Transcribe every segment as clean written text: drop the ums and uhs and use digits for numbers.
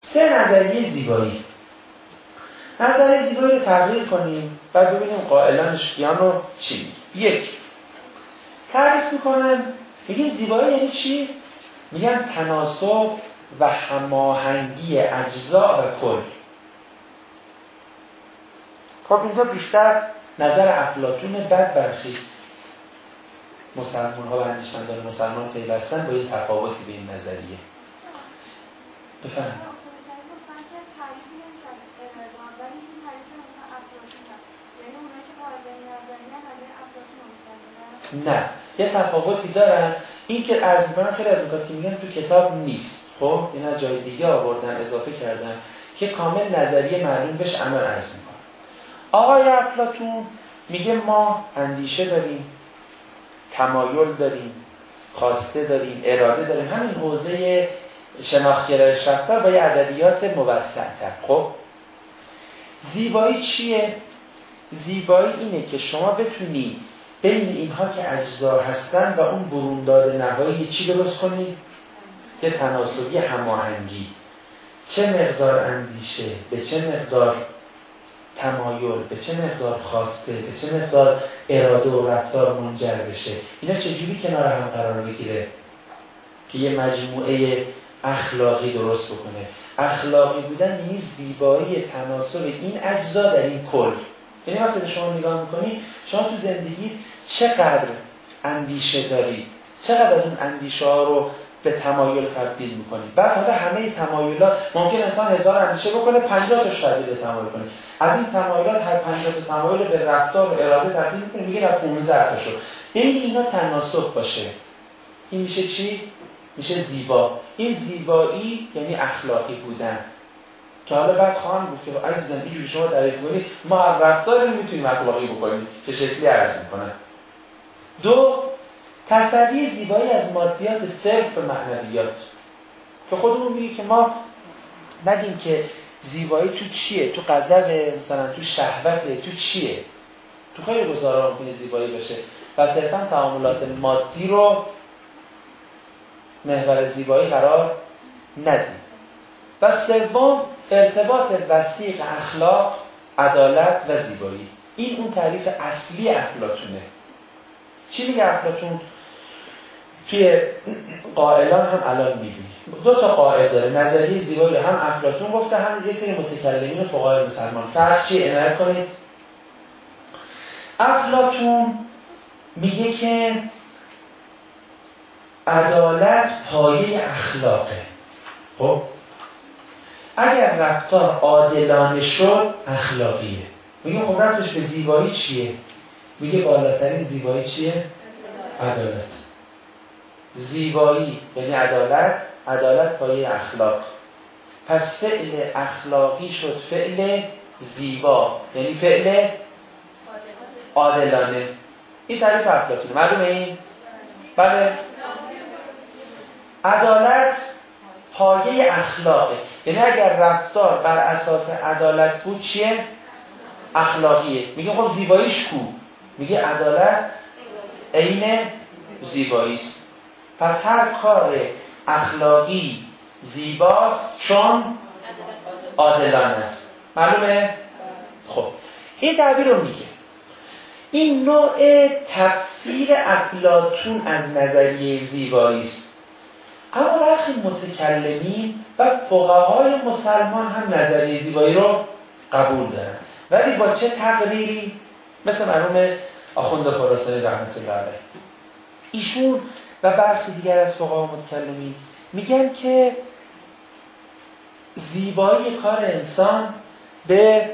3 نظریه زیبایی. نظریه زیبایی رو تغییر کنیم بعد ببینیم قائلانش کیان و چی. 1 تعریف میکنن میگن زیبایی یعنی چی؟ میگن تناسب و هماهنگی اجزا و کل. خب اینجا بیشتر نظر افلاطون، بعد برخی مسلمان ها و اندیشمندان مسلمان پیوستن با یه تفاوتی به این نظریه. بفهم. نه، یه تفاوتی دارن. این که عرض میکنم خیلی از نکاتی که میگن تو کتاب نیست. خب اینا جای دیگه آوردن، اضافه کردن که کامل نظریه معلوم بشه. عمل عرض میکنم. آقای افلاطون میگه ما اندیشه داریم، تمایل داریم، خواسته داریم، اراده داریم. همین حوزه شناخت گرایش رفتار با یه ادبیات موسع‌تر. خب زیبایی چیه؟ زیبایی اینه که شما بتونی بین اینها که اجزا هستن و اون برونداد نهایی چی درست کنی؟ یه تناسب، یه هماهنگی. چه مقدار اندیشه، به چه مقدار تمایل، به چه مقدار خواسته، به چه مقدار اراده و رفتار منجر بشه. اینا چجوری کنار هم قرار بگیره که یه مجموعه اخلاقی درست بکنه. اخلاقی بودن یعنی زیبایی تناسب این اجزا در این کل. یعنی وقتی به شما نگاه میکنی، شما تو زندگی چقدر اندیشه داری، چقدر از اون اندیشه ها رو به تمایل تبدیل میکنی. بعد حالا همه تمایلات ممکن انسان 1000 اندیشه بکنه 50 تاش تبدیل به تمایل کنه. از این تمایلات هر 50 تا تمایل به رفتار و اراده تبدیل میکنه، میگه نه 15 تاشو. این اینا تناسب باشه. این میشه چی؟ میشه زیبا. این زیبایی یعنی اخلاقی بودن. که حالا بعد خواهم گفت که عزیزم اینجوری شما تعریف کنید ما هر رفتاری میتونیم اخلاقی بکنیم. چه شکلی عرض میکنن. 2 تصوی زیبایی از مادیات صرف و معنویات. که خودمون میگه که ما نگیم که زیبایی تو چیه، تو غضب، مثلا تو شهوته، تو چیه. تو خیلی گزارا ممکنه زیبایی باشه و صرفا تعاملات مادی رو محور زیبایی قرار ندید. و 3 ارتباط وثیق اخلاق، عدالت و زیبایی. این اون تعریف اصلی افلاطونه. چی میگه افلاطون؟ توی قائلان هم الان میبینی 2 تا قائل داره. نظریه زیبایی رو هم افلاطون گفته، هم یه سری متکلمین و فقهای مسلمان. فرق چیه؟ عنایت کنید. افلاطون میگه که عدالت پایه اخلاقه. خب اگر رفتار عادلانه شد اخلاقیه. میگه خب رفتش به زیبایی چیه؟ میگه بالاترین زیبایی چیه؟ عدالت. زیبایی یعنی عدالت، عدالت پایه اخلاق. پس فعل اخلاقی شد فعل زیبا، یعنی فعل عادلانه. این تعریف افلاطونه. معلومه این؟ بله. عدالت پایه اخلاقه. یعنی اگر رفتار بر اساس عدالت بود چیه؟ اخلاقیه. میگه خب زیباییش کو؟ میگه عدالت عین زیبایی است. پس هر کار اخلاقی زیباست چون عادلانه است. معلومه؟ خب این تعبیر رو میگه. این نوع تفسیر افلاطون از نظریه زیبایی است. اما برخی متکلمین و فقهای مسلمان هم نظریه زیبایی رو قبول دارن، ولی با چه تقریری؟ مثل مرحوم آخوند خراسانی رحمت الله علیه. ایشون و برخی دیگر از فقها و متکلمین میگن که زیبایی کار انسان به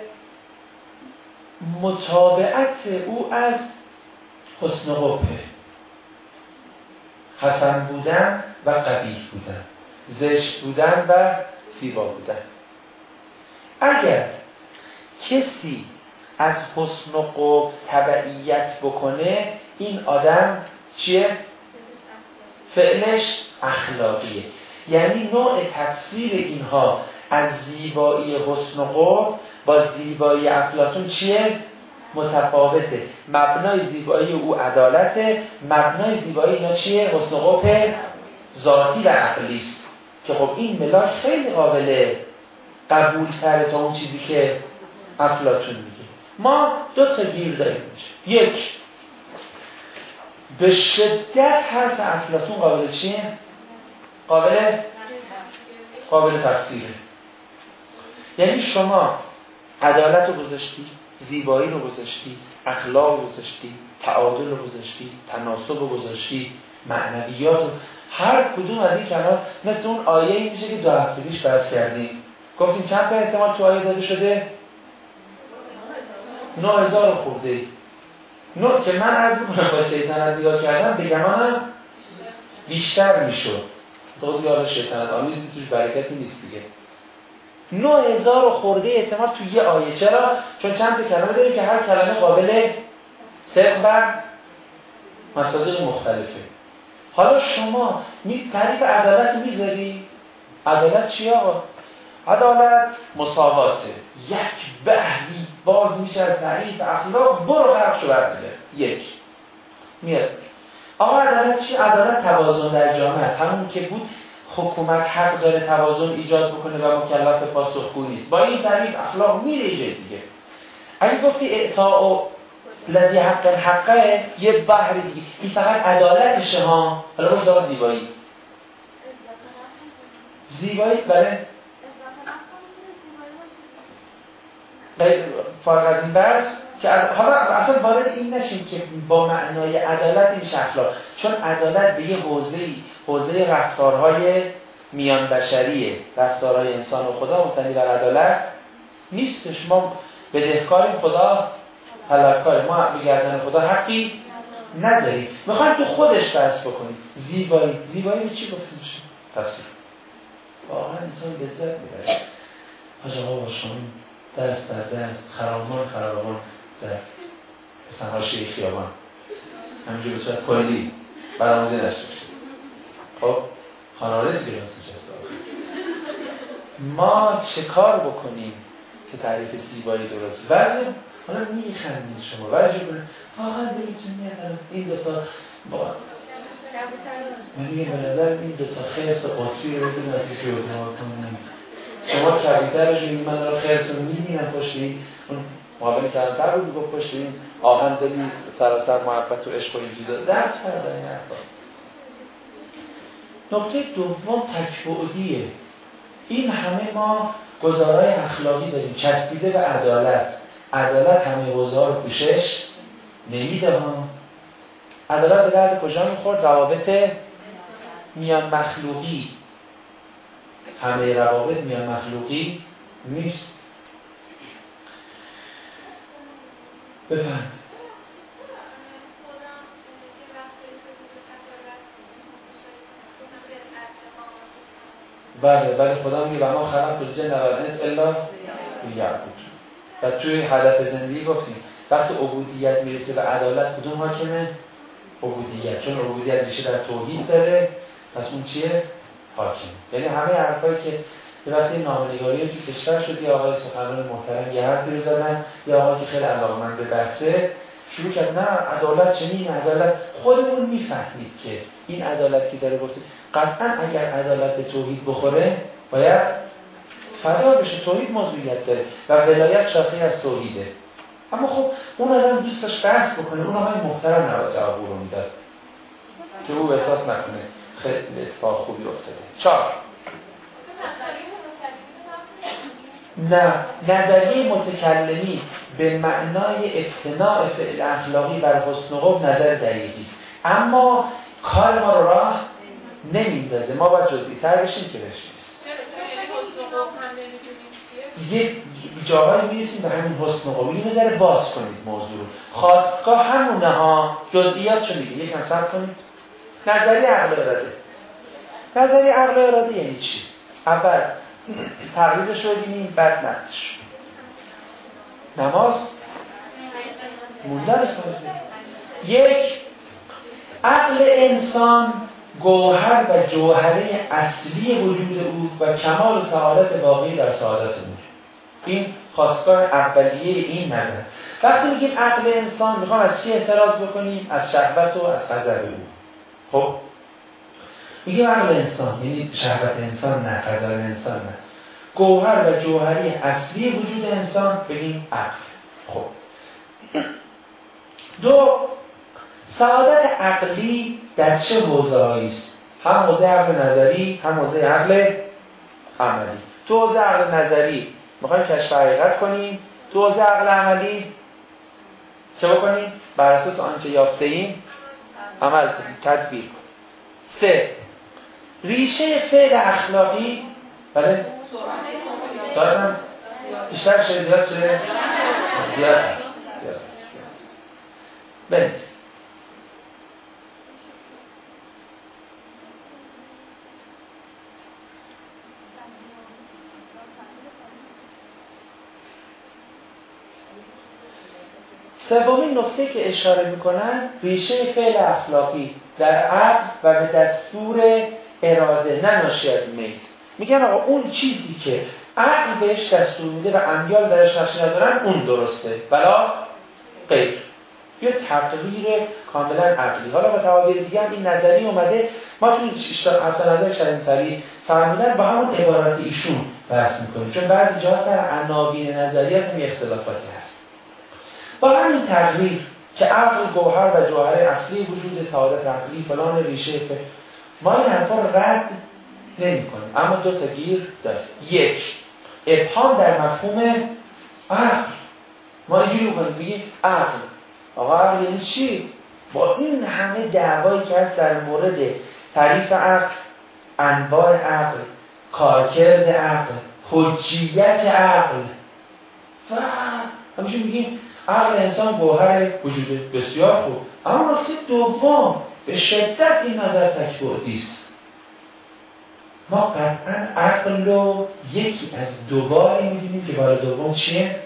متابعت او از حسن و قبحه، حسن بودن و قبیح بودن، زشت بودن و زیبا بودن. اگر کسی از حسن و قبح تبعیت بکنه این آدم چیه؟ فعلش اخلاقیه. یعنی نوع تفسیر اینها از زیبایی حسن و قبح با زیبایی افلاطون چیه؟ متفاوته. مبنای زیبایی او عدالته، مبنای زیبایی اینا چیه؟ حسن و قبح ذاتی و عقلی است. که خب این ملاک خیلی قابل قبول تره تا اون چیزی که افلاطون میگه. ما 2 تا گیر داریم اینجا. یک، به شدت حرف افلاطون قابل چیه؟ قابل تفسیره. یعنی شما عدالت رو گذاشتی، زیبایی رو گذاشتی، اخلاق رو گذاشتی، تعادل رو گذاشتی، تناسب رو گذاشتی، معنویات رو، هر کدوم از این کلمات مثل اون آیه‌ای میشه که 2 هفته پیش بحث کردیم. گفتیم چند تا احتمال تو آیه داده شده؟ 9000 خورده. که من عرض می‌کنم با شیطنت نگاه کردم به گمانم بیشتر میشد. تو دیگه شیطنت آمیز توش برکتی نیست دیگه. 9000 خورده احتمال تو یه آیه. چرا؟ چون چند تا کلمه داریم که هر کلمه قابل صدق بر مصادیق مختلفه. حالا شما تعریف عدالت میذاری؟ عدالت چیه آقا؟ عدالت مساواته. یک بحری باز میشه از تعریف اخلاق، برو غرقشو برمیده. یک میاد. آقا عدالت چیه؟ عدالت توازن در جامعه است. همون که بود حکومت حق داره توازن ایجاد بکنه و مکلف پاسخگویی نیست. با این تعریف اخلاق میره جای دیگه. اگه گفتی اعطاء و لذی حقه یه بحر دیگه، این فقط عدالتشه ها. حالا باشه دار زیبایی بله فارغ از این بحث که حالا اصلا وارد این نشیم که با معنای عدالت این اخلاق، چون عدالت به یه حوزه رفتارهای میان بشریه، رفتارهای انسان و خدا مبتنی بر عدالت نیستش. ما بدهکاریم، خدا طلبکاریم، ما به گردن خدا حقی نداریم. میخوایم تو خودش بحث بکنیم. زیبایی به چی گفته میشه؟ تفسیر. واقعا انسان لذت میبره. حاج آقا با شما دست در دست، خرامان در مثلا حاشیه خیابان همینجور به صورت کلی برآموزی نشده شد. خب خانواده تو گرانس نشسته. ما چه کار بکنیم که تعریف زیبایی درست؟ بعضی حالا میخندید شما، بعضی واقعا دلتون میاد این دوتا من میگم به نظر این دوتا خرس قطبی رو ببین از این جدا کنیم. شما کبوترش رو من رو خرس رو میبینم پشت این اون معاون کلانتر رو میگو پشت این آهن دادی سراسر محبت و عشق و اینجی داد درست فرده این حرفا. نکته دوم تکبعدیه. این همه ما گزارهای اخلاقی داریم چسبیده به عدالت همه حوزه‌ها رو پوشش نمیده ها. عدالت به درد کجا میخورد؟ روابط میان مخلوقی. همه روابط میان مخلوقی نیست. بفرمایید. بله خدا میگه و ما خلقت الجن والانس الا لیعبدون. و توی هدف زندگی گفتیم وقتی عبودیت میرسه به عدالت کدوم حاکمه؟ عبودیت. چون عبودیت ریشه در توحید داره، پس اون چیه؟ حاکم. یعنی همه حرفایی که یه وقتی نامه‌نگاری تو کشور شد، یه آقای سخنران محترم یه حرفی رو زدن، یه آقایی که خیلی علاقه‌مند به بحثه شروع کرد نه عدالت چنین عدالت. خودمون میفهمید که این عدالت که داره گفته قطعا اگر عدالت به توحید بخوره باید فدا بشه. توحید موضوعیت داره و ولایت شاخه از توحیده. اما خب اون آدم دوست داشت بحث بکنه، اون آقای محترم نباید جواب رو میداد که او احساس نکنه خیلی اتفاق خوبی افتاده. 4 نه، نظریه متکلمی به معنای اقتناع فعل اخلاقی بر حسن و قبح نظر دقیقی است، اما کار ما رو راه نمیندازه. ما باید جزئی تر بشیم که بشیم. یک جاهایی میرسیم به همین حسن و قبح. یه ذره باز کنید موضوع رو. خواستگاه همونه ها، جزئیات چه میگه؟ یکم صبر کنید. نظریه عقل اراده یعنی چی؟ اول تقریبش رو ببینیم، بعد نقدش. نماز موندنش یک، عقل انسان گوهر و جوهره اصلی وجود او و کمال سعادت واقعی در سعادت او. این خواستگاه اولیه این نظر. وقتی میگیم عقل انسان میخوام از چی احتراز بکنیم؟ از شهوت و از غضب او. خب میگیم عقل انسان یعنی شهوت انسان نه، غضب انسان نه. گوهر و جوهری اصلی وجود انسان بگیم عقل. خب 2 سعادت عقلی در چه حوزه‌هایی است؟ هم حوزه عقل نظری، هم حوزه عقل عملی. تو حوزه عقل نظری میخوایم کشف حقیقت کنیم، تو حوزه عقل عملی چه بکنیم؟ بر اساس آنچه یافته ایم عمل کنیم، تدبیر کنیم. 3 ریشه فعل اخلاقی. بله؟ دارم بیشتر شده زیاد شده؟ زیاد هست. بنویس. سومین نکته که اشاره میکنن ریشه فعل اخلاقی در عقل و به دستور اراده، نه ناشی از میل. میگن آقا اون چیزی که عقل بهش دستور میده و امیال درش نقش ندارن اون درسته، بلا غیر. یه تقریر کاملا عقلی. حالا با تعابیر دیگه هم این نظری اومده، ما توی 7 نظر شریم‌تری فرمودن با همون عبارات ایشون بحث میکنیم، چون بعضی جاها سر عناوین نظریات هم اختلافاتی هست. با همین تقریر که عقل گوهر و جوهر اصلی وجود، سعادت عقلی فلان، ریشه ما این حرفا رو رد نمی کنیم، اما 2 تا گیر داره. 1 ابهام در مفهوم عقل. ما اینجوری می‌کنیم بگیم عقل، آقا عقل یعنی چی؟ با این همه دعوایی که هست در مورد تعریف عقل، انواع عقل، کارکرد عقل، حجیت عقل و همیشه میگیم عقل انسان گوهر وجود. بسیار خوب، اما نکته دوم به شدت این نظر تک‌بعدی است. ما قطعا عقل رو یکی از 2 باری می‌دونیم که بار دوم چیه؟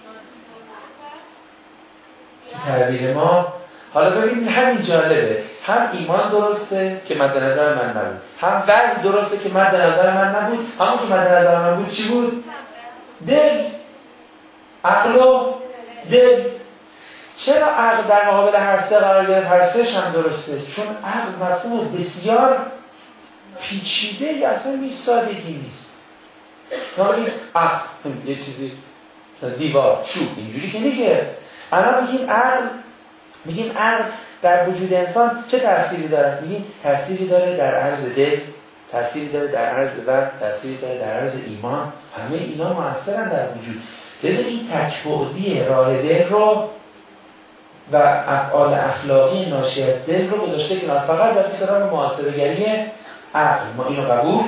تعبیر ما. حالا ببینید همین جالبه، هم ایمان درسته که مد نظر من نبود، هم وحی درسته که مد نظر من نبود، همون که مد نظر من بود چی بود؟ دل. عقل و دل. چرا عقل در مقابل هر 3 قرار گرفت؟ هر 3 هم درسته، چون عقل مفهوم بسیار پیچیده، یا اصلا این سادگی نیست. نالی عقل یه چیزی دیوار چوب اینجوری که دیگه. الان میگیم عقل در وجود انسان چه تأثیری داره؟ میگیم تأثیری داره در عرض دل، تأثیری داره در عرض وقت، تأثیری داره در عرض ایمان. همه اینا مؤثرن در وجود. لذا این تک‌بعدی راه دل رو و افعال اخلاقی ناشی از دل رو گذاشته کنار، فقط رفته سراغ محاسبه‌گری عقل. ما اینو قبول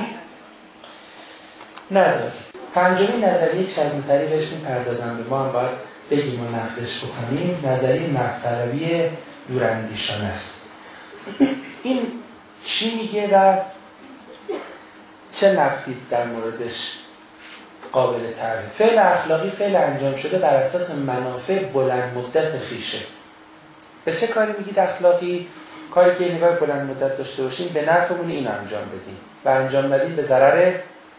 نداریم. 5مین نظریه چرم‌طلبی بهش می‌پردازن، ما هم باید بگیم و نقدش بکنیم. نظریه مقطعی دوراندیشانه است. این چی میگه و چه نقدی در موردش قابل تعریف؟ فعل اخلاقی فعل انجام شده بر اساس منافع بلند مدت خویشه. به چه کاری میگید اخلاقی؟ کاری که نگاه بلند مدت داشته باشیم، به نفعمون این انجام بدیم و انجام ندیم به ضرر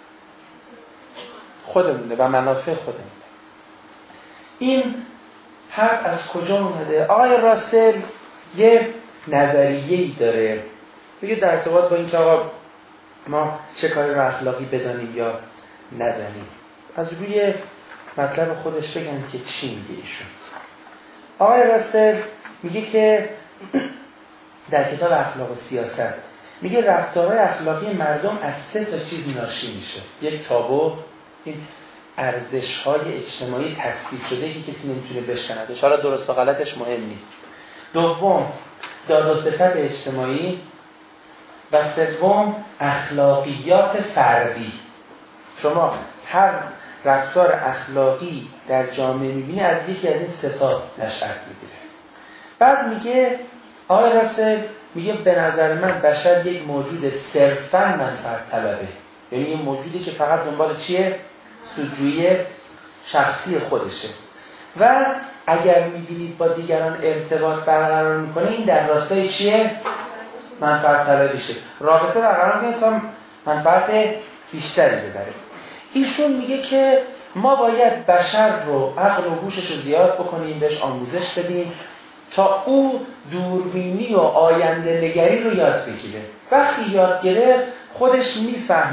خودمونه و منافع خودمونه. این حرف از کجا اومده؟ آقای راسل یه نظریه‌ای داره، میگه در ارتباط با این که آقا ما چه کاری رو اخلاقی بدانیم یا ندانیم. از روی مطلب خودش بگم که چی میگه ایشون. آقای راسل میگه که در کتاب اخلاق و سیاست میگه رفتارهای اخلاقی مردم از 3 تا چیز ناشی میشه. 1 تابو، این ارزش‌های اجتماعی تثبیت شده که کسی نمیتونه بشکندش، حالا درست و غلطش مهم نیست. 2 داد و ستد اجتماعی و 3 اخلاقیات فردی. شما هر رفتار اخلاقی در جامعه میبینی از یکی از این 3 تا نشأت میگیره. بعد میگه آقای راسل میگه به نظر من بشر یک موجود صرفاً منفعت طلبه، یعنی یه موجودی که فقط دنبال چیه؟ سودجویی شخصی خودشه و اگر میبینید با دیگران ارتباط برقرار میکنه این در راستای چیه؟ منفعت طلبیشه. رابطه برقرار میکنه تا منفعت بیشتری ببره. ایشون میگه که ما باید بشر رو عقل و هوشش رو زیاد بکنیم، بهش آموزش بدیم تا او دوربینی و آینده نگری رو یاد بگیره. وقتی یاد گرفت خودش میفهمه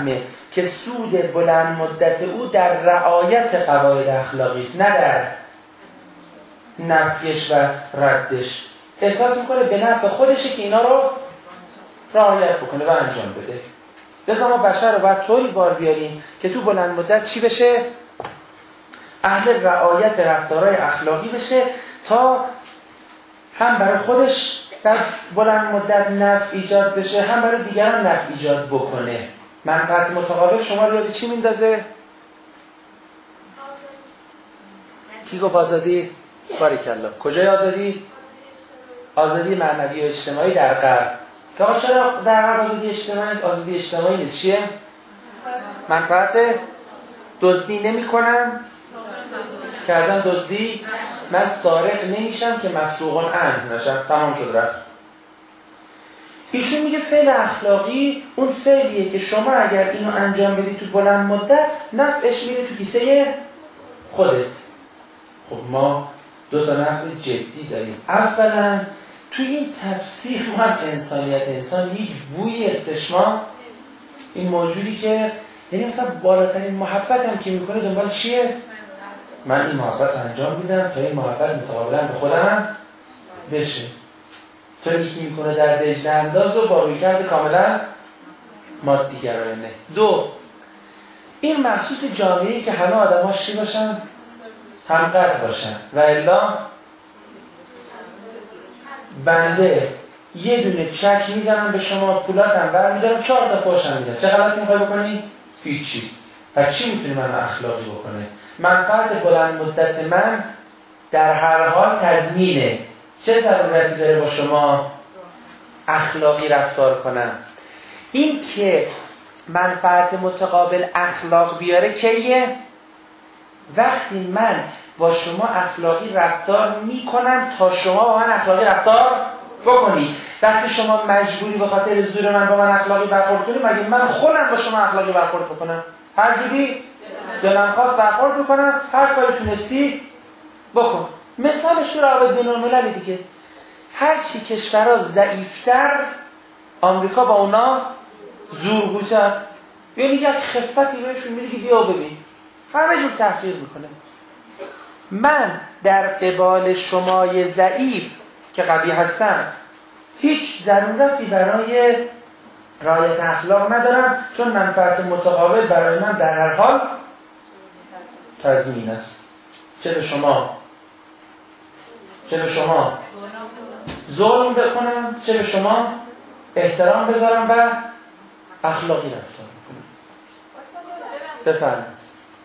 که سود بلند مدت او در رعایت قواعد اخلاقی است، نه در نفیش و ردش. احساس میکنه به نفع خودشه که اینا رو رعایت بکنه و انجام بده. لذا ما بشر رو باید طوری بار بیاریم که تو بلند مدت چی بشه؟ اهل رعایت رفتارهای اخلاقی بشه تا هم برای خودش در بلند مدت نفع ایجاد بشه، هم برای دیگران نفع ایجاد بکنه. منفعت متقابل شما رو یاد چی میندازه؟ کی گفت آزادی؟ باریکالله. کجای آزادی؟ آزادی معنوی و اجتماعی در غرب. که آقا چرا در غرب آزادی اجتماعی است؟ آزادی اجتماعی نیست. چیه؟ منفعت دزدی نمی کنم که ازم دزدی، من سارق نمیشم که مسروقان عنه نشم. تمام شد رفت. ایشون میگه فعل اخلاقی اون فعلیه که شما اگر اینو انجام بدی تو بلند مدت نفعش میره تو کیسه خودت. خب ما دو تا نقد جدی داریم. اولا توی این تفسیر ما از انسانیت انسان یک بوی استشمام، این موجودی که یعنی مثلا بالاترین محبت هم که میکنه دنبال چیه؟ من این محبت رو انجام میدم تا این محبت متقابلا به خودم هم بشه. تا یکی میکنه در دجله انداز و با رویکرد کاملا مادی‌گرایانه. دو، این مخصوص جامعه‌ای که همه آدم‌هاش چی باشن؟ همقدر باشن. و الا بنده یه دونه چک میزنم به شما، پولاتم برمیدارم، 4 تا پاشم میدم. چه غلطی میخوای بکنی؟ هیچی. پس چی میتونه من اخلاقی بکنه؟ منفعت بلند مدت من در هر حال تضمینه. چه ضرورتی داره با شما اخلاقی رفتار کنم؟ این که منفعت متقابل اخلاق بیاره کیه؟ وقتی من با شما اخلاقی رفتار میکنم تا شما با من اخلاقی رفتار بکنی. وقتی شما مجبوری به خاطر زور من با من اخلاقی برخورد کنی، مگه من خودم با شما اخلاقی برخورد بکنم؟ هر جوری دلم خواست برخورد بکنم، هر کاری تونستی بکن. مثالش تو روابط بین‌المللی دیگه. هرچی کشورها ضعیفتر، آمریکا با اونا زورگوتر. یعنی یک خفتی بهشون میده که بیا ببین، همه جور تحقیر میکنه. من در قبال شمای ضعیف که قوی هستم هیچ ضرورتی برای رعایت اخلاق ندارم، چون منفعت متقابل برای من در هر حال تضمین است. چه به شما ظلم بکنم، چه به شما احترام بذارم و اخلاقی رفتار بکنم. بفرمایید.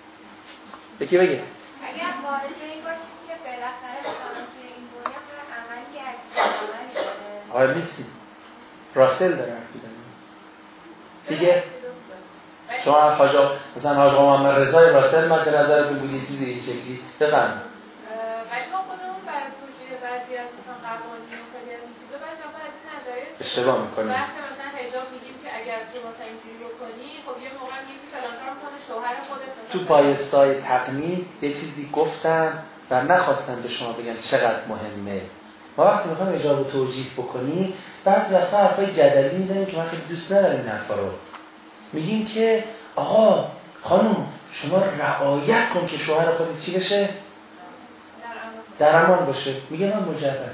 یکی بگه. اگر وارد این باشیم که بالاخره مثلا توی این دنیا هر عملی عکس‌العملی داره. آره نیستی. راسل داره حرف می‌زنه. دیگه شما حاجا مثلا حاج محمد رضای راسل مد نظرتون بود چیزی این شکلی بفرمایید. ولی ما خودمون برای توجیه بعضی از مثلا قوانین و خیلی از این چیزا بعضی وقتا از این نظریه اشتباه می‌کنیم. بحث مثلا حجاب میگیم که اگر تو مثلا اینجوری بکنی، خب یه موقع یکی فلان کار می‌کنه شوهر خودت مثلا تو پایستای تقنین یه چیزی گفتم و نخواستم به شما بگم چقدر مهمه. ما وقتی می‌خوایم حجاب رو توجیه بکنیم بعضی وقتا حرفای جدلی می‌زنیم که من خیلی دوست ندارم این حرفا رو. میگیم که آقا خانم شما رعایت کن که شوهر خودت چی بشه؟ در امان باشه. میگه من مجردم.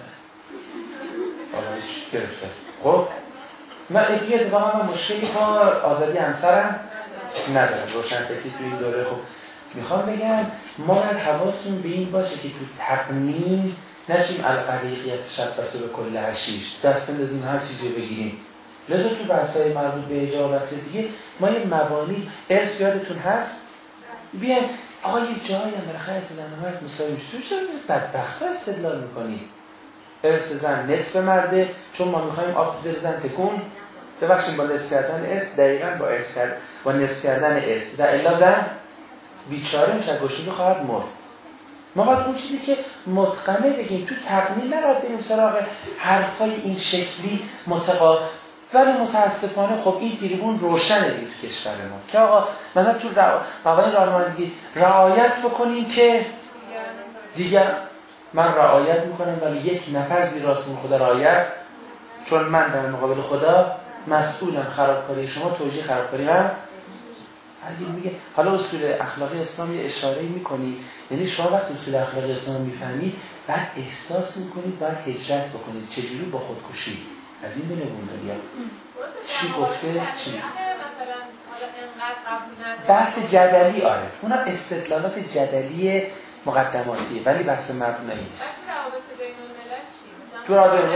حالا هیچ گرفته. خب من اتفاقا مشکلی با آزادی همسرم ندارم. روشنفکری تو این دوره. خب میخوام بگم ما باید حواسمون به این باشه که تو تقنین نشیم القلیقیت شبسو به کل حشیش دست بندازیم هر چیزی رو بگیریم. لذا تو بحث‌های مربوط به حجاب و دیگه ما یه مبانی ارث یادتون هست؟ بیایم آقا یه جایی هم بالاخره ارث زن و مرد مساوی میشه. تو چرا بدبخت‌ها استدلال می‌کنی؟ ارث زن نصف مرده، چون ما می‌خوایم آب تو دل زن تکون ببخشیم با نصف کردن ارث، دقیقاً با نصف کردن ارث و الا زن بیچاره میشه، گشنگی خواهد مرد. ما باید اون چیزی که متقنه بگیم. تو تقنین نباید بریم سراغ حرفای این شکلی ولی متاسفانه خب این تریبون روشنه دیگه تو کشور ما که آقا مثلا تو قوانین راهنمایی رعایت بکنیم که دیگر من رعایت میکنم ولی یک نفر زیر راستون خدا رعایت، چون من در مقابل خدا مسئولم. خرابکاری شما توجیه خرابکاری من هر میگه حالا اصول اخلاقی اسلام یه اشاره‌ای می‌کنی، یعنی شما وقتی اصول اخلاقی اسلام می‌فهمید بعد احساس می‌کنید باید هجرت بکنید. چجوری؟ با خودکشی. از این بله بونداریا چی گفته؟ چی؟ مثلا حالا انقدر قبول نداره. بحث جدلی آره. اونا استدلالات جدلی مقدماتیه ولی بحث مبنایی نیست. روابط بین الملل چی؟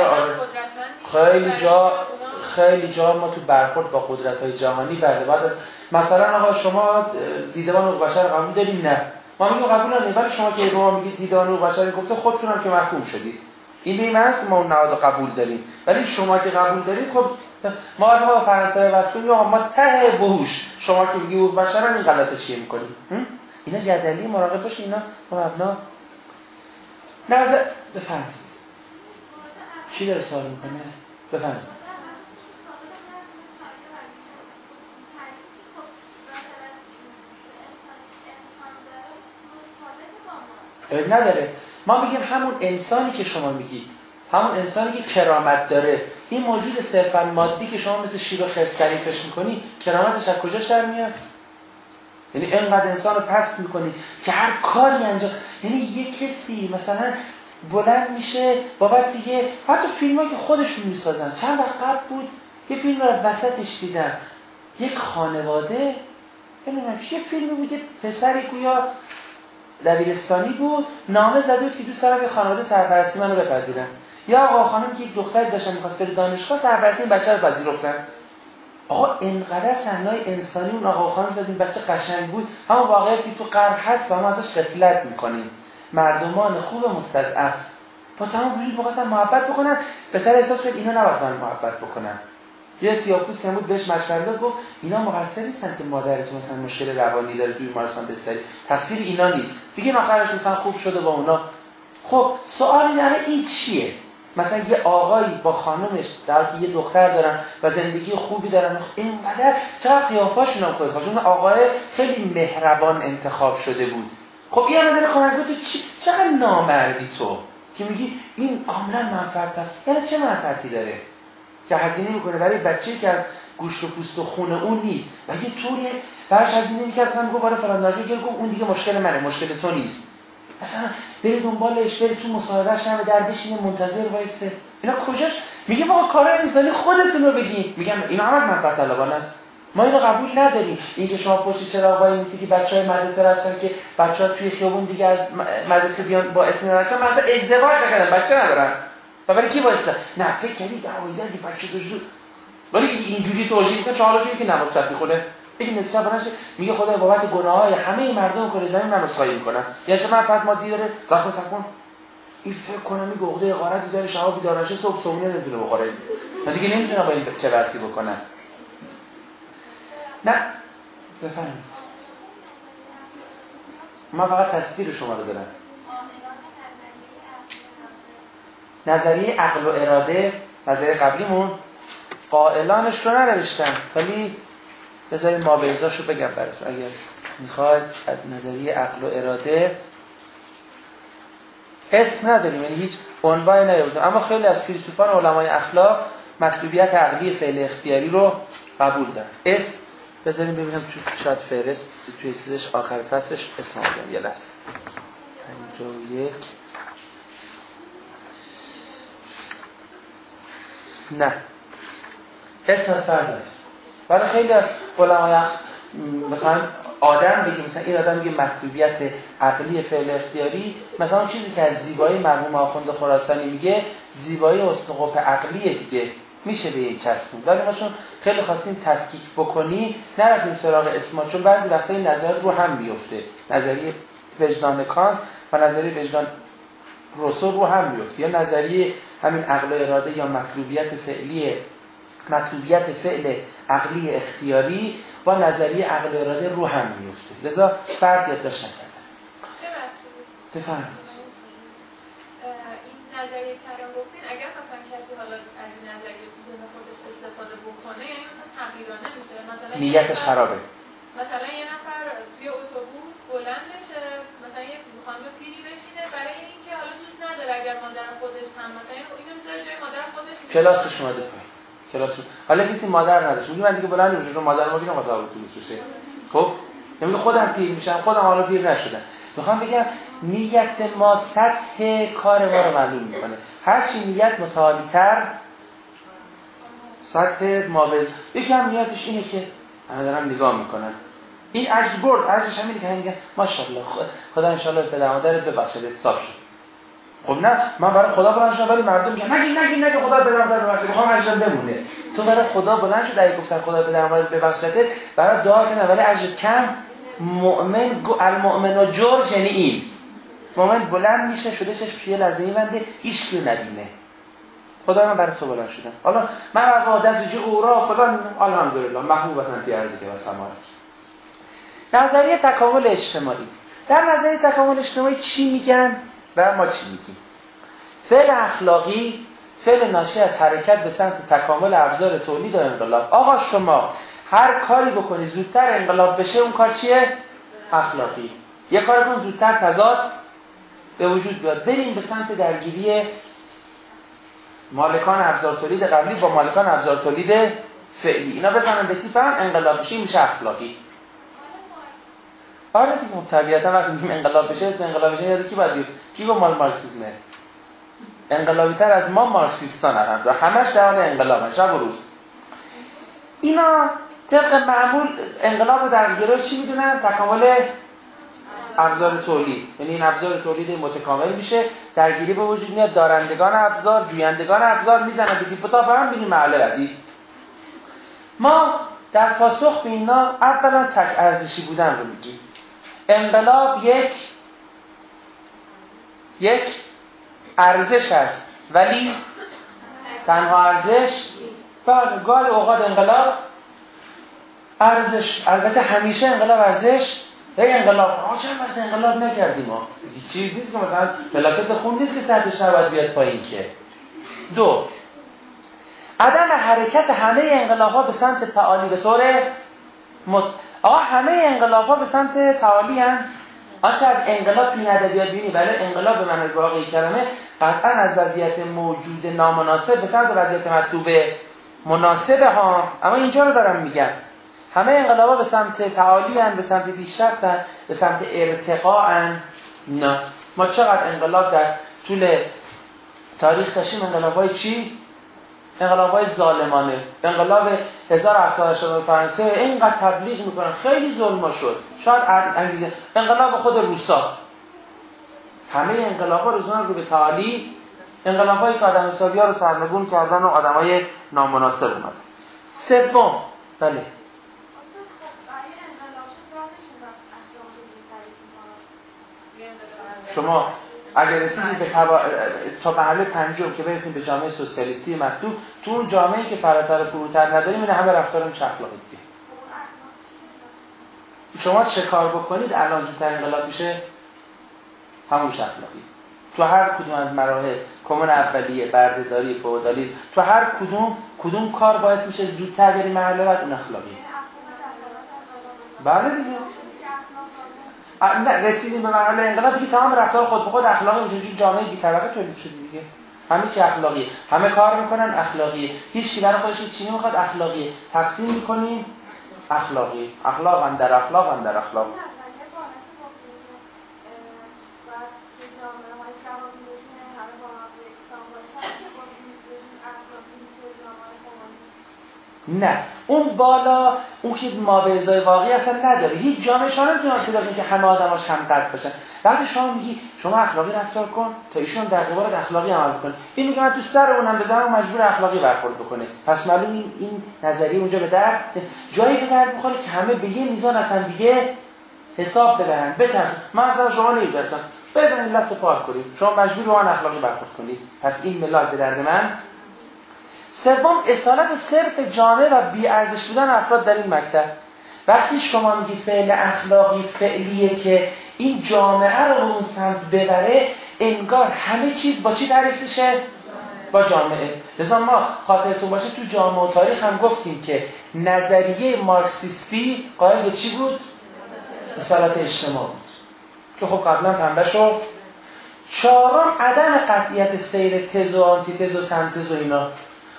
تو خیلی جا ما تو برخورد با قدرت‌های جهانی بعد مثلا آقا شما دیدبان حقوق بشر قبول دارین؟ نه. ما میگیم قبول نداریم، ولی شما که به ما میگید دیدبان حقوق بشر گفته خودتون هم که محکوم شدید. این به این معنی است که ما اون نهاد قبول داریم، ولی شما که قبول دارید خب ما با فرانسه واسه کنیم آقا ما ته بهوش شما که میگی حقوق بشر این غلطه چیه می‌کنید؟ اینا جدلی مراقب باشید، اینا مبنا نظر بفهمید. چی داره سوال میکنه؟ بفرمایید. نداره. ما میگیم همون انسانی که شما میگید، همون انسانی که کرامت داره، این موجود صرفا مادی که شما مثل شیر و خرس تعریفش میکنی، کرامتش از کجاش در میاد؟ یعنی اینقدر انسان رو پست میکنی که هر کاری انجام، یعنی یه کسی مثلا بلند میشه بابت یه حتی فیلمایی که خودشون میسازن. چند وقت قبل بود یه فیلم رو وسطش دیدم، یک خانواده نمیدونم یه فیلمی بود، یه پسری گویا دبیرستانی بود نامه زده بود که دوست دارم یه خانواده سرپرستی منو بپذیرن. یا آقا خانم که یک دختری داشتن می‌خواست بره دانشگاه سرپرستی این بچه رو پذیرفتن. آقا اینقدر صحنه‌های انسانی اون آقا خانم زد این بچه قشنگ بود، همون واقعیتی که تو غرب هست و ما ازش غفلت می‌کنیم. مردمان خوب مستضعف با تمام وجود می‌خواستن محبت بکنن، پسر احساس کرد اینا نباید من محبت بکنن. یه سیاه‌پوستی بود بهش مشورت داد، گفت اینا مقصر نیستن که مادرتون مثلا مشکل روانی داره توی بیمارستان بستری، تقصیر اینا نیست. دیگه آخرش مثلا خوب شده با اونا. خب سوال اینه این چیه؟ مثلا یه آقایی با خانمش در که یه دختر دارن و زندگی خوبی دارن، اینقدر چقدر قیافه‌شون هم خودش اون آقای خیلی مهربان انتخاب شده بود. خب این نداره کمک تو چقدر نامردی تو که میگی این کاملا منفعت. یعنی چه منفعتی داره که هزینه میکنه برای بچه‌ای که از گوشت و پوست و خون اون نیست و یه طوری براش هزینه میکرد مثلا میگه برای فلان دانشگاه گفت اون دیگه مشکل منه مشکل تو نیست، مثلا بری دنبالش بری تو مصاحبهش نمه در بشینه منتظر وایسه. اینا کجاش؟ میگه آقا کار انسانی خودتون رو بگین. میگن اینا همه منفعت طلبانه است، ما اینو قبول نداریم. این که شما پشت چراغ وای میسی که بچهای مدرسه رفتن که بچه‌ها توی خیابون دیگه از مدرسه بیان با اطمینان رفتن، مثلا ازدواج نکردن بچه ندارن و برای کی وایسه؟ نه فکر کردی دعوایدن که بچه داشت، ولی اینجوری توجیه میکنه شما که نماز شب میخونه این نصاب نشه، میگه خدا بابت گناههای همه مردم کره زمین نمازخواهی میکنن. یعنی چه منفعت مادی داره؟ سکون این فکر کنم این عقده غارتی داره، شب بیدار نشه صبح صبحونه نمیتونه بخوره، من دیگه نمیتونم با این چه وصی بکنم. نه بفرمایید. من فقط تصویر شما رو دارم. نظریه عقل و اراده، نظریه قبلیمون قائلانش رو ننوشتن ولی بذارید ما بیزاشو بگم براتون اگر میخواید. از نظریه عقل و اراده اسم نداریم، یعنی هیچ عنوانی نداریم، اما خیلی از فیلسوفان و علمای اخلاق مطلوبیت عقلی فعل اختیاری رو قبول دارن. اسم بذاریم ببینم تو شاید فهرست توی چیزش آخر فصلش اسم آوریم. یه لحظه 51 نه اسم از فرد، ولی خیلی از علمای مثلا آدم بگیم مثلا این آدم میگه مطلوبیت عقلی فعل اختیاری، مثلا اون چیزی که از زیبایی مرحوم آخوند خراسانی میگه زیبایی حسن قبح عقلیه دیگه، میشه به این چسبون. ولی ما چون خیلی خواستیم تفکیک بکنی نرفتیم سراغ اسما، چون بعضی وقتا این نظریات رو هم میفته، نظریه وجدان کانت و نظریه وجدان روسو رو هم میفته، یا نظریه همین عقل و اراده یا مطلوبیت فعل عقلی اختیاری با نظریه عقل و اراده رو هم میفته، لذا فرق یادداشت نکردن. بفرمایید. این نظریه کلام گفتین اگر مثلا کسی حالا از این نظریه تو ذهن خودش استفاده بکنه یعنی مثلا حقیرانه میشه، مثلا نیتش خرابه. مثلا یه نفر توی اتوبوس بلند بشه مثلا یه خانم پیری بشینه برای اینکه حالا دوست نداره اگر مادر خودش هم مثلا اینو میذاره جای مادر خودش، کلاسش اومده پایین، کلاس حالا کسی مادر نداشت میگه من دیگه بلند میشم مادر ما دیگه واسه اتوبوس بشه، خب نمیگه خودم پیر میشم، خودم حالا پیر نشدم. میخوام بگم نیت ما سطح کار ما رو معلوم میکنه. هرچی نیت متعالی‌تر سطح ما یکم نیتش اینه که همه دارم نگاه میکنن این اجر برد، اجرش همینه که میگن ماشاءالله خدا ان شاءالله پدر مادرت ببخشید صاف شد. خب نه من برای خدا بلند شدم ولی مردم میگن نگی خدا پدر مادرت ببخشید، میخوام اجرم بمونه. تو برای خدا بلند شد اگه گفتن خدا پدر مادرت ببخشیدت برای دعا کنه ولی اجرت کم. مؤمن المؤمن جرج یعنی این مؤمن بلند میشه شده چشم یه لحظه میبنده هیچ کی نبینه. خدا من برای تو بلند شدم. حالا من با دست جو اورا فلان الحمدلله محبوبتن فی ارضی که وسما. نظریه تکامل اجتماعی. در نظریه تکامل اجتماعی چی میگن و ما چی میگیم؟ فعل اخلاقی فعل ناشی از حرکت به سمت تکامل ابزار تولید و انقلاب. آقا شما هر کاری بکنی زودتر انقلاب بشه اون کار چیه؟ اخلاقی. یه کار کن زودتر تضاد به وجود بیاد. بریم به سمت درگیری مالکان ابزار تولید قبلی با مالکان ابزار تولید فعلی. اینا بزنن به تیپ هم انقلاب بشه میشه اخلاقی. آره دیگه طبیعتا وقتی میگیم انقلاب بشه اسم انقلاب بشه یاد کی باید بیاد؟ کی گفت مال مارکسیسمه؟ انقلابی تر از ما مارکسیستان هستن. همش در حال انقلابن شب و روز. اینا طبق معمول انقلاب رو در گروه چی میدونن؟ تکامل ابزار تولید. یعنی این ابزار تولید متکامل میشه، درگیری به وجود میاد، دارندگان ابزار، جویندگان ابزار میزنن به تیپ و تاپ هم ببینیم محله بعدی. ما در پاسخ به اینا اولا تک ارزشی بودن رو میگیم. انقلاب یک ارزش است ولی تنها ارزش بله گاهی اوقات انقلاب ارزش، البته همیشه انقلاب ارزش انقلاب چند وقت انقلاب نکردیم ما چیز نیست که مثلا ملاکت خون نیست که سطحش نباید بیاد پایین که. دو عدم حرکت همه انقلاب‌ها به سمت تعالی به طور همه انقلاب‌ها به سمت تعالی هستند. آنچه از انقلاب توی ادبیات بینی ولی انقلاب به معنای واقعی کلمه قطعا از وضعیت موجود نامناسب به سمت وضعیت مطلوب مناسبه ها. اما اینجا رو دارم میگم همه انقلاب‌ها به سمت تعالی هستند، به سمت پیشرفت هستند، به سمت ارتقاء هستند. نه ما چقدر انقلاب در طول تاریخ داشتیم؟ انقلاب‌های چی؟ انقلاب‌های ظالمانه. انقلاب 1789 فرانسه اینقدر تبلیغ میکنن خیلی ظلم شد شاید انگیزه. انقلاب خود روسا همه انقلاب‌ها رو به تعالی، انقلاب‌هایی که آدم حسابی‌ها رو سرنگون کردن و آدمای نامناسب اومدن. سوم بله شما اگر رسیدید به تا مرحله پنجم که برسیم به جامعه سوسیالیستی مطلوب، تو اون جامعه‌ای که فراتر فروتر نداریم این همه رفتار میشه اخلاقی دیگه. شما چه کار بکنید الان زودتر انقلاب میشه همون اخلاقی. تو هر کدوم از مراحل کمون اولیه، بردهداری، فئودالیسم، تو هر کدوم کار باعث میشه زودتر بریم مرحله بعد اون اخلاقی. بله دیگه نه رسیدیم به مرحله انقلاب دیگه تمام رفتار خود به خود اخلاقی میشه. جامعه بی طبقه تولید شده دیگه. همه چی اخلاقیه، همه کار میکنن اخلاقیه، هیچ کی برای خودش چیزی نمیخواد اخلاقیه. تقسیم میکنیم اخلاقی، اخلاق اندر اخلاق اندر اخلاق. نه اون بالا اون که ما به ازای واقعی اصلا نداره. هیچ جامعه شما نمیتونه پیدا کنه که همه آدماش هم قد باشن. وقتی شما میگی شما اخلاقی رفتار کن تا ایشون در قبالت اخلاقی عمل بکنه، این میگه من تو سر اونم بزنم مجبور اخلاقی برخورد بکنه. پس معلوم این نظریه اونجا به درد جایی به درد میخوره که همه به یه میزان اصلا دیگه حساب بدن. بترسن من اصلا شما نمیترسم بزنید لفت پاک کنید، شما مجبور اون اخلاقی برخورد کنید. پس این ملال به درد من. سوم اصالت صرف جامعه و بی‌ارزش بودن افراد در این مکتب. وقتی شما میگی فعل اخلاقی فعلیه که این جامعه رو به اون سمت ببره، انگار همه چیز با چی تعریف میشه؟ با جامعه. لذا ما خاطرتون باشه تو جامعه و تاریخ هم گفتیم که نظریه مارکسیستی قائل به چی بود؟ اصالت اجتماع بود که خب قبلا پنبه شد. چهارم عدم قطعیت سیر تز و آنتی تز و سنتز و اینا.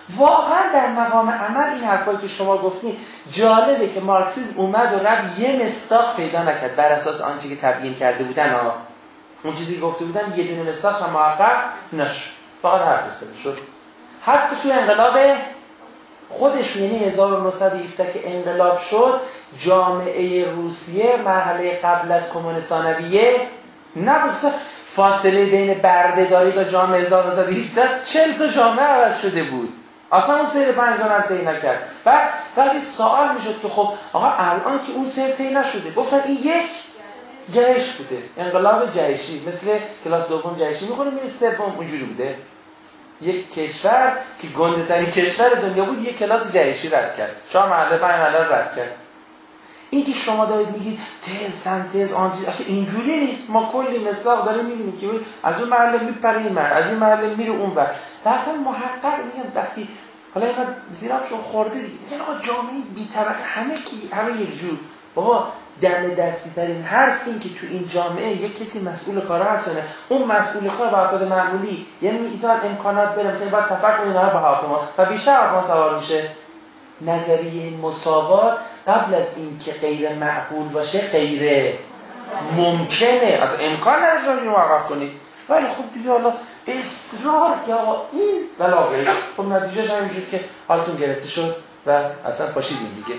واقعا در مقام عمل این حرفایی که شما گفتین جالبه که مارکسیسم اومد و رفت یه مصداق پیدا نکرد بر اساس آنچه که تبیین کرده بودن اون چیزی که گفته بودن یه دونه مصداق هم محقق نشد، فقط حرف زده شد. حتی تو انقلاب خودش یعنی 1917 که انقلاب شد، جامعه روسیه مرحله قبل از کمونیست ثانویه نبود. فاصله بین بردهداری تا جامعه 1917 40 تا جامعه عوض شده بود. اصلا اون سیر 5 دلار طی نکرد. بعد وقتی سوال میشد که خب آقا الان که اون سیر طی نشده، گفتن این یک جهش بوده، انقلاب جهشی، مثل کلاس دوم جهشی میخونه میره سوم اونجوری بوده. یک کشور که گنده ترین کشور دنیا بود یک کلاس جهشی رد کرد، 4 مرحله 5 مرحله رد کرد. این که شما دارید میگید تز سنتز آنتی، اصلا اینجوری نیست. ما کلی مثال داریم میبینیم که از اون مرحله میپره این مرحله، از این مرحله میره اون ور. و اصلا محقق میگن وقتی حالا اینقدر زیرابشون خورده دیگه، میگن آقا جامعه بی طبقه همه یک جور. بابا دم دستی ترین حرف این که تو این جامعه یک کسی مسئول کارا هستونه، اون مسئول کار با افراد معمولی یعنی میذار امکانات داره، مثلا باید سفر کنه اینا رو هواپیما و بیشتر هواپیما سوار میشه. نظریه مساوات قبل از این که غیر معقول باشه غیر ممکنه، اصلا امکان نداره رو موقف کنی. ولی خب دیگه حالا اصرار که آقا این ولا غیر، خب نتیجهش همین شد که حالتون گرفته شد و اصلا پاشیدین دیگه.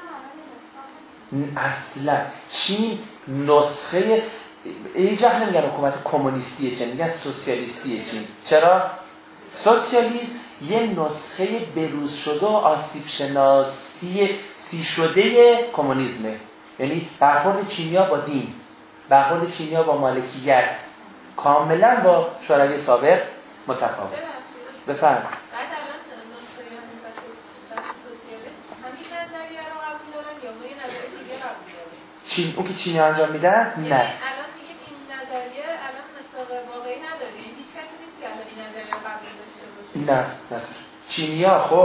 اصلا چین نسخه هیچ وقت نمیگن حکومت کمونیستیه چین، میگن سوسیالیستیه چین. چرا؟ سوسیالیسم یه نسخه بروز شده و آسیب شناسی شده کمونیسمه. یعنی برخورد چینیا با دین، برخورد چینیا با مالکیت کاملا با شوروی سابق متفاوت. بفرمایید. بعد الان نسخه سوسیالیست همین نظریه رو قبول دارن یا ما یه نظریه دیگه قبول داریم؟ چین اون که چینی‌ها انجام میدن؟ نه. الان میگیم این نظریه الان مصداق واقعی نداره، یعنی هیچ کسی نیست که الان این نظریه رو قبول داشته باشه. نه نداره. چینی‌ها خب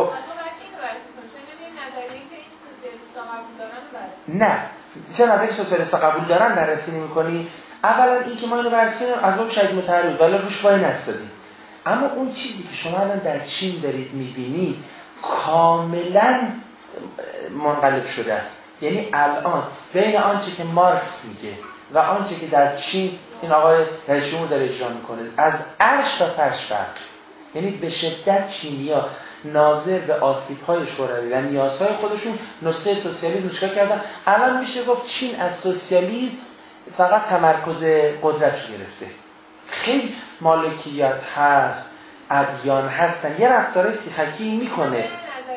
نه، چه نظری که سوسیالیست‌ها قبول دارن بررسی نمی‌کنی. اولا این که ما اینو بررسی کنیم از باب شهید متحرر ولی روش وای نستادیم. اما اون چیزی که شما الان در چین دارید می‌بینید کاملا منقلب شده است. یعنی الان بین آنچه که مارکس میگه و آنچه که در چین این آقای رئیس جمهور داره اجرا میکنه از عرش و فرش فرق. یعنی به شدت چینی‌ها ناظر به آسیب‌های شوروی و نیازهای خودشون نسخه سوسیالیسم چیکار کردن. الان میشه گفت چین از سوسیالیسم فقط تمرکز قدرتش گرفته. خیلی مالکیت هست، ادیان هستن، یه رفتارهای سیخکی میکنه.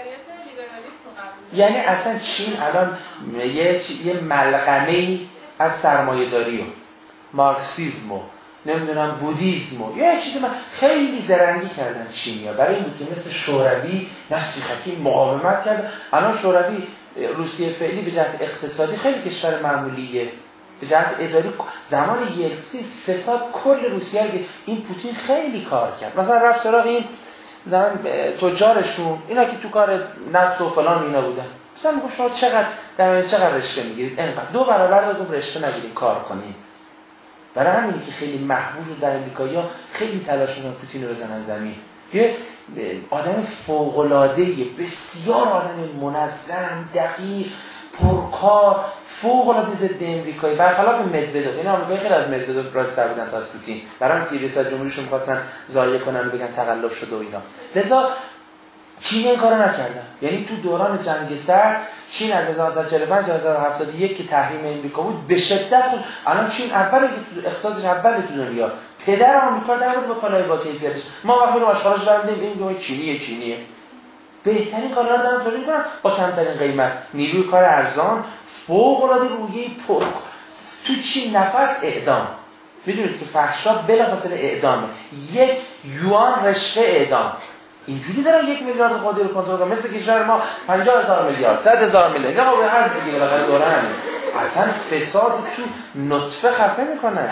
یعنی اصلا چین الان یه ملغمه‌ای از سرمایه‌داری و مارکسیسم و نمیدونم بودیسم و یه چیزی من خیلی زرنگی کردن چینی‌ها برای این بود که مثل شوروی نسیخکی مقاومت کرد. الان شوروی روسیه فعلی به جهت اقتصادی خیلی کشور معمولیه، به جهت اداری زمان یلتسین فساد کل روسیه رو این پوتین خیلی کار کرد. مثلا رفت سراغ این زمان تجارشون اینا که تو کار نفت و فلان اینا بودن، مثلا میگفت شما چقدر رشوه میگیرید؟ اینقدر، 2 برابر دادم رشوه نگیرید کار کنیم. برای همینی که خیلی محبوب شد در امریکایی‌ها، خیلی تلاش می‌کنن پوتین رو بزنن زمین. یه آدم فوق‌العاده‌ای، بسیار آدم منظم، دقیق، پرکار، فوق‌العاده ضد امریکایی، برخلاف مدودوف. این آمریکایی خیلی از مدودوف راست‌تر بودن تا از پوتین. برای همین ریاست جمهوریشون می‌خواستن ضایع کنن و بگن تقلب شده و اینا. لذا چین این کارو نکردن. یعنی تو دوران جنگ سرد چین از 1945 تا 1971 که تحریم امریکا بود به شدت خود. الان چین اولی که تو اقتصادش اولی تو دنیا، پدر آمریکا در مورد با کالای با کیفیتش. ما وقتی رو آشکارش برمی‌دیم این چینیه. بهترین کالا رو دارن تولید می‌کنن با کمترین قیمت، نیروی کار ارزان، فوق‌العاده روحیه پر. تو چین نفس اعدام. میدونید که فحشا بلافاصله اعدامه. 1 یوان رشوه اعدام. اینجوری دارن 1 میلیارد قاضی رو کنترل کنن. مثل کشور ما 50,000 میلیارد 100,000 میلیارد اینا به حذف دیگه بالاخره دوران همین. اصلا فساد تو نطفه خفه میکنن.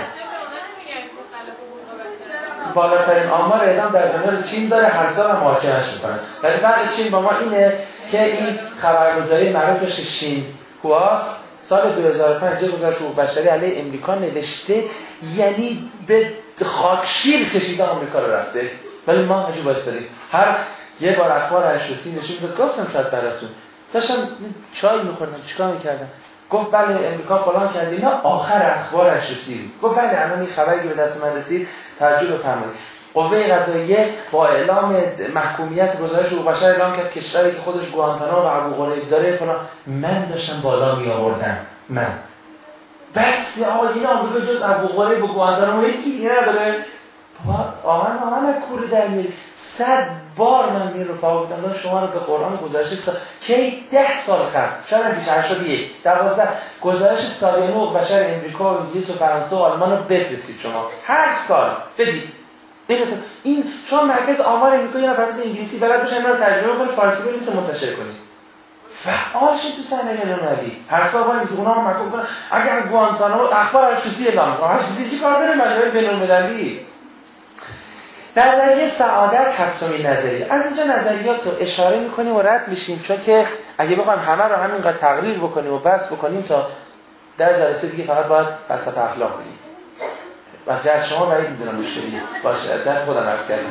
بالاترین آمار اعدام در دنیا چین داره، هر سال هم محاکمه‌اش میکنن. ولی فرق چین با ما اینه که این خبرگزاری معروفش که شین هواست سال 2005 گزارش حقوق بشری علیه امریکا نوشته، یعنی به خاکشیر کشیده آمریکا رو رفته. ولی ما عجیب وایسادیم. هر یه بار اخبار اشرسی نشون داد، گفتم شاید براتون داشتم چای می‌خوردم چیکار می‌کردم، گفت بله امریکا فلان کرد اینا، آخر اخبار اشرسی گفت بله الان این خبری که به دست من رسید توجه بفرمایید، قوه قضاییه با اعلام محکومیت گزارش حقوق بشر اعلام کرد کشوری که خودش گوانتانامو و ابو غریب داره فلان. من داشتم بالا می آوردم، من بس آقا این آمریکا جز ابو غریب و گوانتانامو هیچ چیزی نداره. آهن کوری در میاری. 100 بار من این رفقا گفتم شما رو به قرآن گزارش کی 10 سال قبل شاید بیشتر شد 12 گزارش سالیانه حقوق بشر امریکا و انگلیس و فرانسه و آلمان رو بفرستید شما هر سال بدید. این شما مرکز آمار امریکا یا فرانسه انگلیسی بلد باشن اینا رو ترجمه کنید فارسی بنویسید منتشر کنید. فعال شید تو صحنه بین‌المللی. هر سال باید اونا رو مطلوب کنن. اگر گوانتانامو اخبار اشرسی اعلام کنه، اشرسی چی کار داره مجله بین‌المللی؟ نظریه سعادت هفتمین نظریه. از اینجا نظریات رو اشاره می‌کنیم و رد می‌شیم، چون که اگه بخوایم همه رو همینقدر تقریر بکنیم و بس بکنیم تا در جلسه دیگه فقط باید فلسفه اخلاق بگیم. و جهت شما بعید می‌دونم مشکلی باشه، از جهت خودم عرض کردم.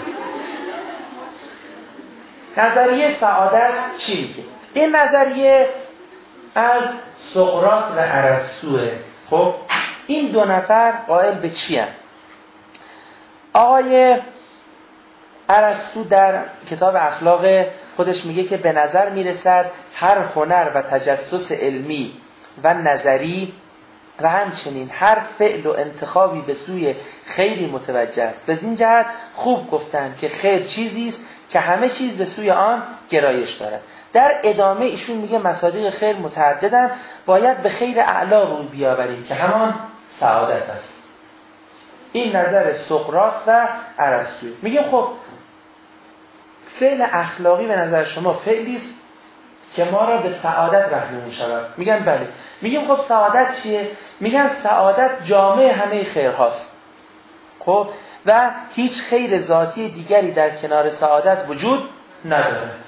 نظریه سعادت چی میگه؟ این نظریه از سقراط و ارسطوئه. خب این دو نفر قائل به چی هستند؟ آقای ارسطو در کتاب اخلاق خودش میگه که به نظر میرسد هر هنر و تجسس علمی و نظری و همچنین هر فعل و انتخابی به سوی خیری متوجه است. بدین جهت خوب گفتن که خیر چیزی است که همه چیز به سوی آن گرایش دارد. در ادامه ایشون میگه مصادیق خیر متعددن، باید به خیر اعلا روی بیاوریم که همان سعادت است. این نظر سقراط و ارسطو. میگه خب فعل اخلاقی به نظر شما فعلی است که ما را به سعادت راهنمون شود. میگن بله. میگیم خب سعادت چیه؟ میگن سعادت جامع همه خیرهاست. خب و هیچ خیر ذاتی دیگری در کنار سعادت وجود ندارد.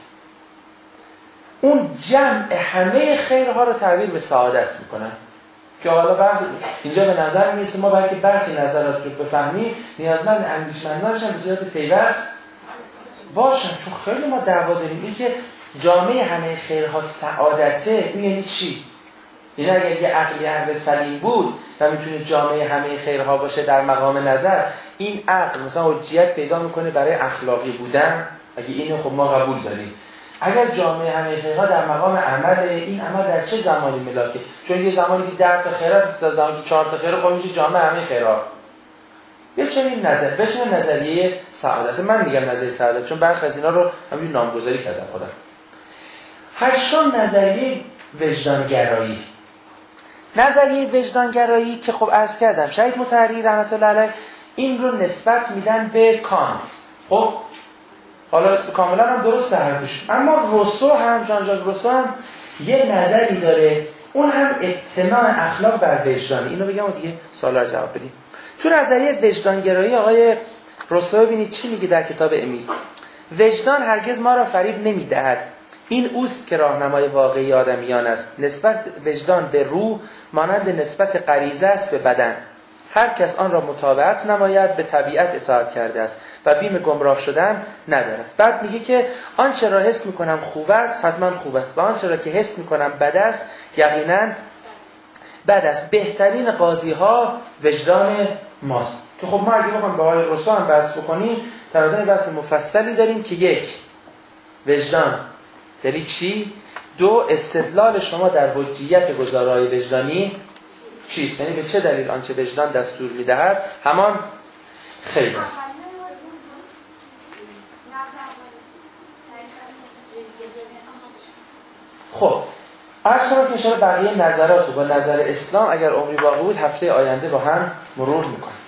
اون جمع همه خیرها رو تعبیر به سعادت میکنن که حالا اینجا به نظر میرسه ما برای که برخی نظرات رو بفهمیم نیازمند اندیشمندان باشن به صورت پیوست باشن، چون خیلی ما دعوا داریم این که جامعه همه خیرها سعادته. این یعنی چی؟ یعنی اگر یه عقل سلیم بود و میتونه جامعه همه خیرها باشه در مقام نظر، این عقل مثلا حجیت پیدا میکنه برای اخلاقی بودن. اگه اینو خب ما قبول داریم. اگر جامعه همه خیرها در مقام عمل، این عمل در چه زمانی ملاکه؟ چون یه زمانی که 10 تا خیر است، زمانی که 4 تا خیر، خب میشه جامعه همه خیرها. بچنین نظر بچنین نظریه سعادت. من میگم نظریه سعادت چون برخی از اینا رو همین نامگذاری کردم خودم. هشتم نظریه وجدانگرایی. نظریه وجدانگرایی که خب عرض کردم شهید مطهری رحمت الله علیه این رو نسبت میدن به کانت. خب حالا کاملا هم درسته حرفش، اما روسو هم ژان ژاک روسو هم یه نظری داره، اون هم ابتناء اخلاق بر وجدان. اینو بگم و دیگه سوالا رو جواب بدیم. تو نظریه وجدانگرایی آقای روسو ببینید چی میگه در کتاب امیل. وجدان هرگز ما را فریب نمیدهد، این اوست که راهنمای واقعی آدمیان است. نسبت وجدان به روح مانند نسبت غریزه است به بدن. هر کس آن را متابعت نماید به طبیعت اطاعت کرده است و بیم گمراه شدن ندارد. بعد میگه که آنچه را حس میکنم خوب است حتما خوب است و آنچه را که حس میکنم بد است یقینا بد است. بهترین قاضی ها وجدان ماست. که خب ما اگه بخوایم با آقای روسو هم بحث بکنیم تقریبا بحث مفصلی داریم که یک، وجدان یعنی چی؟ دو، استدلال شما در حجیت گزارهای وجدانی چیست؟ یعنی به چه دلیل آنچه وجدان دستور میدهد همان خیر است. خب عرض کنم که انشاءالله بقیه نظرات رو با نظر اسلام اگر عمری باقی بود هفته آینده با هم مرور میکنیم.